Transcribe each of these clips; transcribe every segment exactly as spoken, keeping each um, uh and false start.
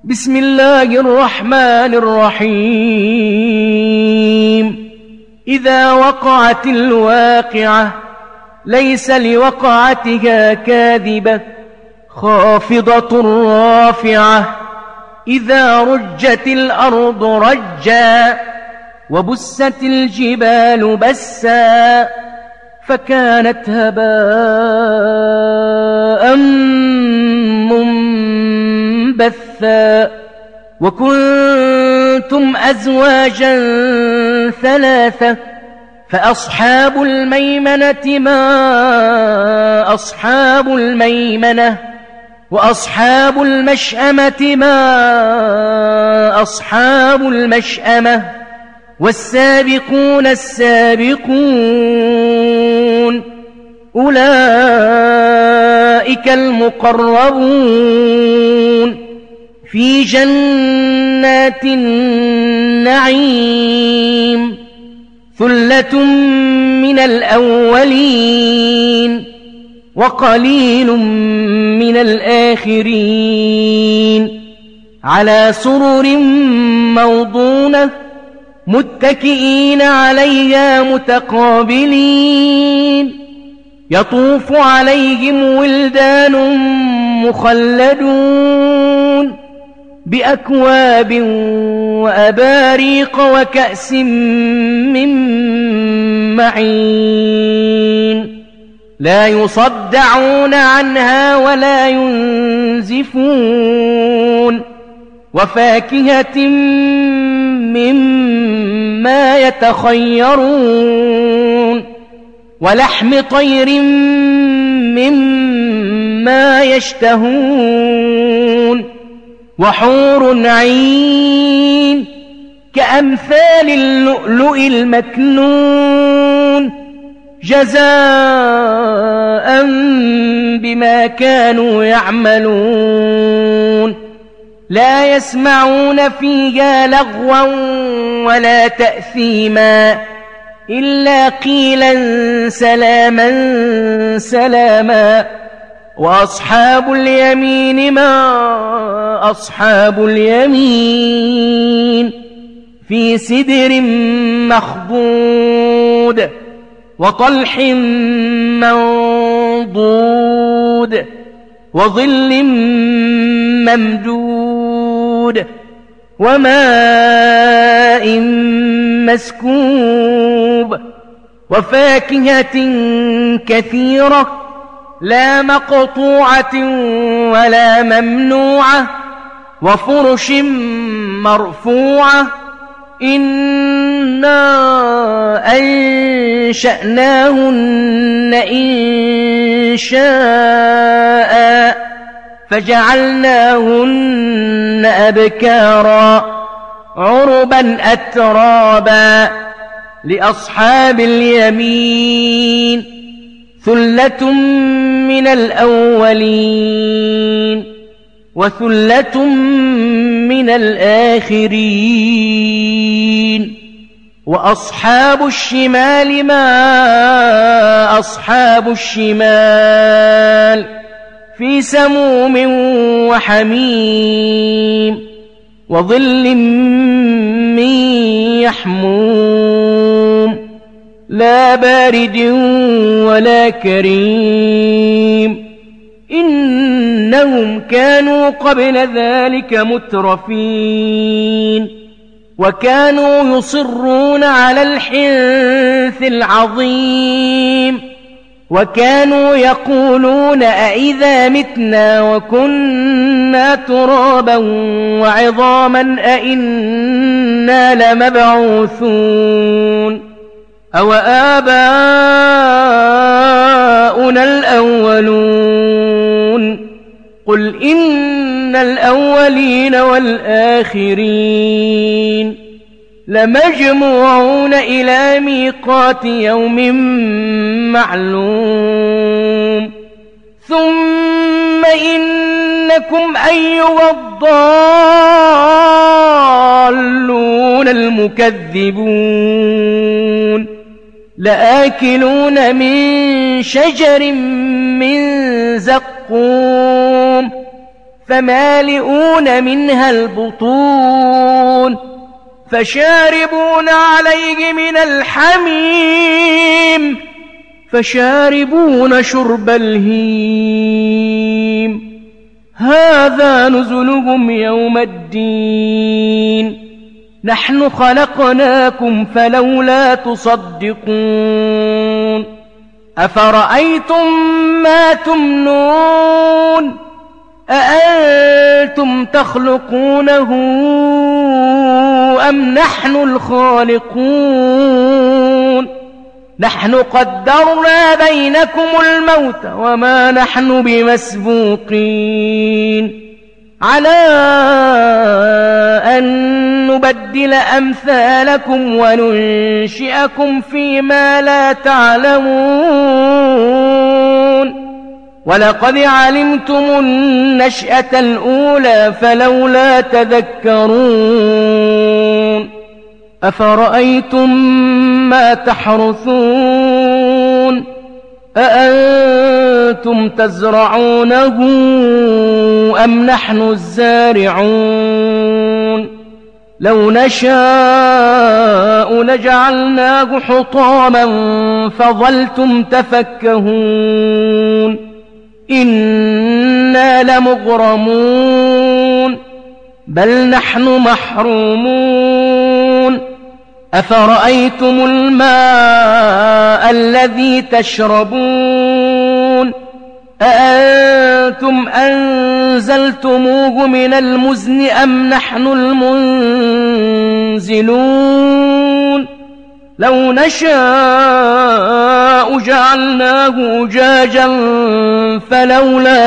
بسم الله الرحمن الرحيم. إذا وقعت الواقعة ليس لوقعتها كاذبة خافضة رافعة. إذا رجت الأرض رجا وبست الجبال بسا فكانت هباء منبثا. وكنتم أزواجا ثلاثة فأصحاب الميمنة ما أصحاب الميمنة وأصحاب المشأمة ما أصحاب المشأمة والسابقون السابقون أولئك المقربون في جنات النعيم. ثلة من الأولين وقليل من الآخرين على سرر موضونة متكئين عليها متقابلين. يطوف عليهم ولدان مخلدون بأكواب وأباريق وكأس من معين لا يصدعون عنها ولا ينزفون. وفاكهة مما يتخيرون ولحم طير مما يشتهون وحور عين كأمثال اللؤلؤ المكنون جزاء بما كانوا يعملون. لا يسمعون فيها لغوا ولا تأثيما إلا قيلا سلاما سلاما. وأصحاب اليمين ما أصحاب اليمين في سدر مخضود وطلح منضود وظل ممدود وماء مسكوب وفاكهة كثيرة لا مقطوعة ولا ممنوعة وفرش مرفوعة. إنا أنشأناهن إنشاء فجعلناهن أبكارا عربا أترابا. لأصحاب اليمين ثلة من الأولين وثلة من الآخرين. وأصحاب الشمال ما أصحاب الشمال في سموم وحميم وظل من يحموم لا بارد ولا كريم. إنهم كانوا قبل ذلك مترفين وكانوا يصرون على الحنث العظيم وكانوا يقولون أئذا متنا وكنا ترابا وعظاما أئنا لمبعوثون أو آباؤنا الأولون. قل إن الأولين والآخرين لمجموعون إلى ميقات يوم معلوم. ثم إنكم أيها الضالون المكذبون لآكلون من شجر من زقوم فمالئون منها البطون فشاربون عليه من الحميم فشاربون شرب الهيم هذا نزلهم يوم الدين نحن خلقناكم فلولا تصدقون أفرأيتم ما تمنون أأنتم تخلقونه أم نحن الخالقون نحن قدرنا بينكم الموت وما نحن بمسبوقين على أن نبدل أمثالكم وننشئكم فيما لا تعلمون ولقد علمتم النشأة الأولى فلولا تذكرون أفرأيتم ما تحرثون أأنتم تزرعونه أم نحن الزارعون لو نشاء لجعلناه حطاما فظلتم تفكهون إنا لمغرمون بل نحن محرومون أفرأيتم الماء الذي تشربون أأنتم أنزلتموه من المزن أم نحن المنزلون لو نشاء جعلناه أجاجا فلولا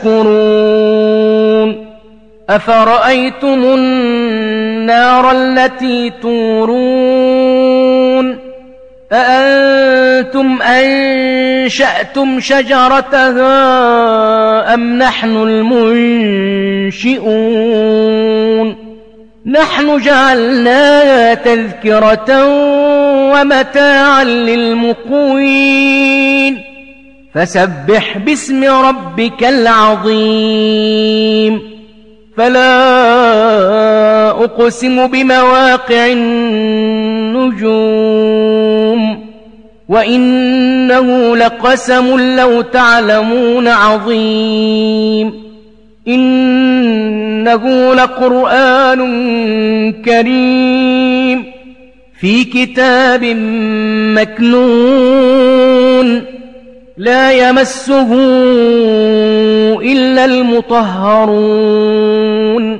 تشكرون أفرأيتم النار التي تورون أأنتم أنشأتم شجرتها أم نحن المنشئون نحن جعلناها تذكرة ومتاعا للمقوين فسبح باسم ربك العظيم فلا أقسم بمواقع النجوم وإنه لقسم لو تعلمون عظيم إنه لقرآن كريم في كتاب مكنون لا يمسه إلا المطهرون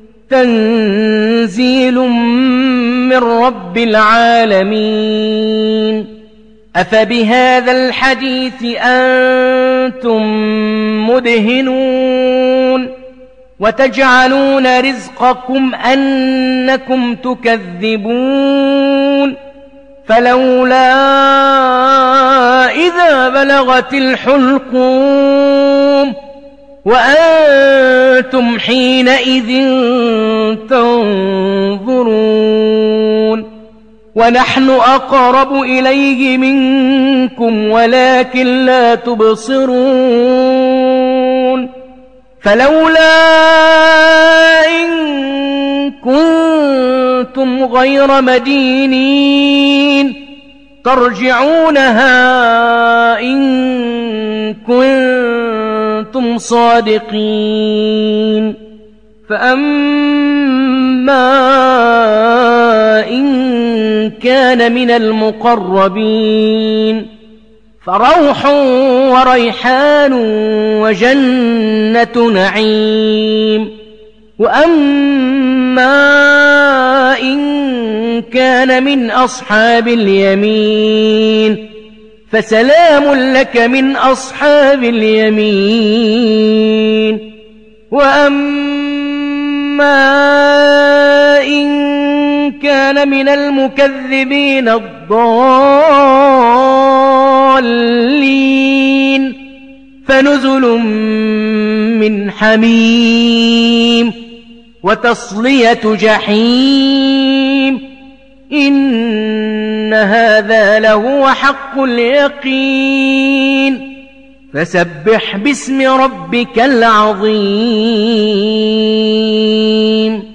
تنزيل من رب العالمين أفبهذا الحديث أنتم مدهنون وتجعلون رزقكم أنكم تكذبون فلولا إذا بلغت الحلقوم وأنتم حينئذ تنظرون ونحن أقرب إليه منكم ولكن لا تبصرون فلولا إن كنتم غير مدينين ترجعونها إن كنتم صادقين فأما إن كان من المقربين فروح وريحان وجنة نعيم وأما إن كان من أصحاب اليمين فسلام لك من أصحاب اليمين وأما إن كان من المكذبين الضالين فنزل من حميم وتصلية جحيم إن هذا لهو حق اليقين فسبح باسم ربك العظيم